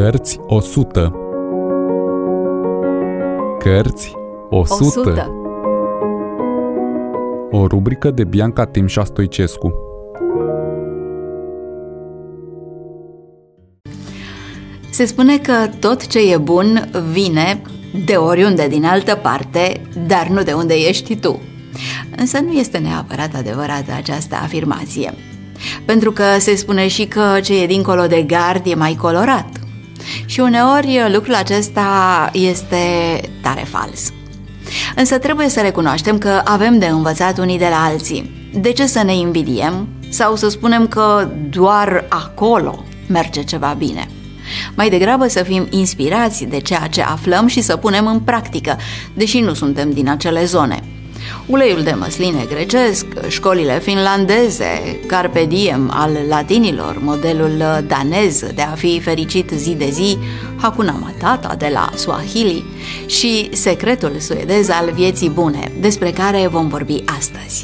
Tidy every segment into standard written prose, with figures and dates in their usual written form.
Cărți 100. Cărți 100. O rubrică de Bianca Timșa Stoicescu. Se spune că tot ce e bun vine de oriunde din altă parte, dar nu de unde ești tu. Însă nu este neapărat adevărată această afirmație, pentru că se spune și că ce e dincolo de gard e mai colorat. Și uneori lucrul acesta este tare fals. Însă trebuie să recunoaștem că avem de învățat unii de la alții. De ce să ne invidiem sau să spunem că doar acolo merge ceva bine? Mai degrabă să fim inspirați de ceea ce aflăm și să punem în practică, deși nu suntem din acele zone. Uleiul de măsline grecesc, școlile finlandeze, carpe diem al latinilor, modelul danez de a fi fericit zi de zi, Hakuna Matata de la Swahili și secretul suedez al vieții bune, despre care vom vorbi astăzi.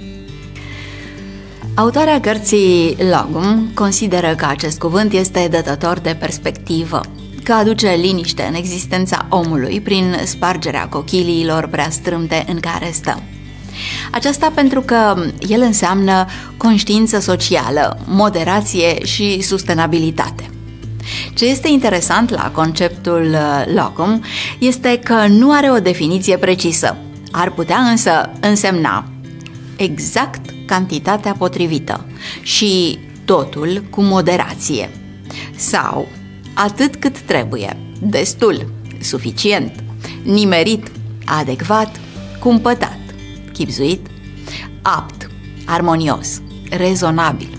Autoarea cărții Logum consideră că acest cuvânt este dătător de perspectivă, că aduce liniște în existența omului prin spargerea cochiliilor prea strâmte în care stă. Aceasta pentru că el înseamnă conștiință socială, moderație și sustenabilitate. Ce este interesant la conceptul Logum este că nu are o definiție precisă. Ar putea însă însemna exact cantitatea potrivită și totul cu moderație, sau atât cât trebuie, destul, suficient, nimerit, adecvat, cumpătat, chibzuit, apt, armonios, rezonabil.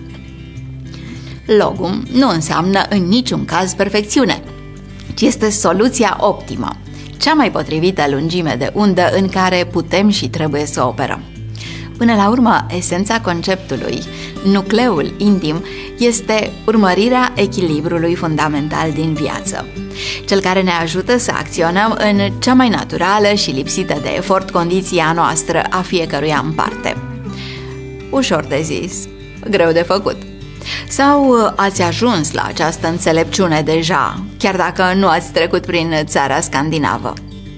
Logum nu înseamnă în niciun caz perfecțiune, ci este soluția optimă, cea mai potrivită lungime de undă în care putem și trebuie să operăm. Până la urmă, esența conceptului, nucleul intim, este urmărirea echilibrului fundamental din viață, cel care ne ajută să acționăm în cea mai naturală și lipsită de efort condiția noastră a fiecăruia în parte. Ușor de zis, greu de făcut. Sau ați ajuns la această înțelepciune deja, chiar dacă nu ați trecut prin țara scandinavă?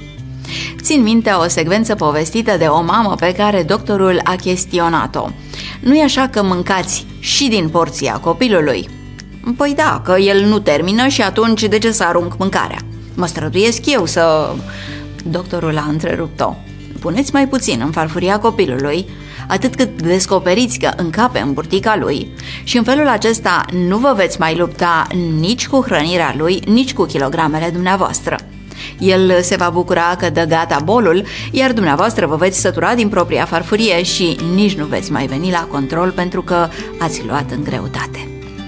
Țin minte o secvență povestită de o mamă pe care doctorul a chestionat-o. Nu-i așa că mâncați și din porția copilului? Păi da, că el nu termină și atunci de ce să arunc mâncarea? Mă străduiesc eu să... Doctorul a întrerupt-o. Puneți mai puțin în farfuria copilului, atât cât descoperiți că încape în burtica lui, și în felul acesta nu vă veți mai lupta nici cu hrănirea lui, nici cu kilogramele dumneavoastră. El se va bucura că dă gata bolul, iar dumneavoastră vă veți sătura din propria farfurie și nici nu veți mai veni la control pentru că ați luat în greutate.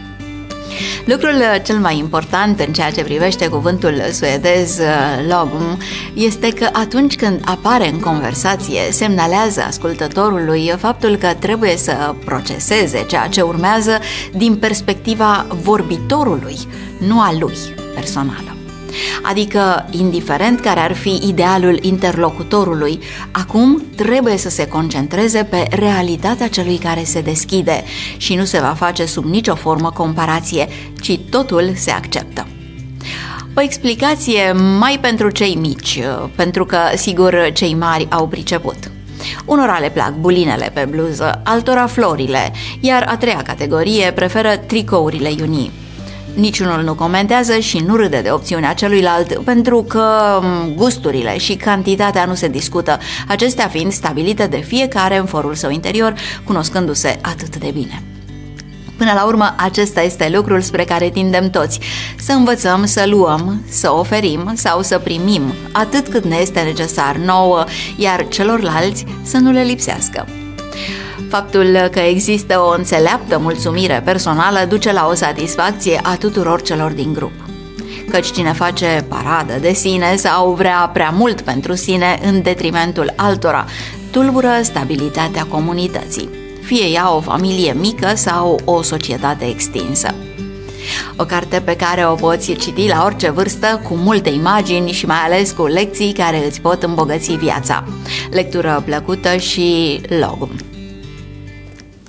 Lucrul cel mai important în ceea ce privește cuvântul suedez logum este că atunci când apare în conversație, semnalează ascultătorului faptul că trebuie să proceseze ceea ce urmează din perspectiva vorbitorului, nu a lui personală. Adică, indiferent care ar fi idealul interlocutorului, acum trebuie să se concentreze pe realitatea celui care se deschide și nu se va face sub nicio formă comparație, ci totul se acceptă. O explicație mai pentru cei mici, pentru că, sigur, cei mari au priceput. Unora le plac bulinele pe bluză, altora florile, iar a treia categorie preferă tricourile iunii. Niciunul nu comentează și nu râde de opțiunea celuilalt, pentru că gusturile și cantitatea nu se discută, acestea fiind stabilite de fiecare în forul său interior, cunoscându-se atât de bine. Până la urmă, acesta este lucrul spre care tindem toți, să învățăm să luăm, să oferim sau să primim atât cât ne este necesar nouă, iar celorlalți să nu le lipsească. Faptul că există o înțeleaptă mulțumire personală duce la o satisfacție a tuturor celor din grup. Căci cine face paradă de sine sau vrea prea mult pentru sine în detrimentul altora, tulbură stabilitatea comunității, fie ea o familie mică sau o societate extinsă. O carte pe care o poți citi la orice vârstă, cu multe imagini și mai ales cu lecții care îți pot îmbogăți viața. Lectură plăcută și Logum.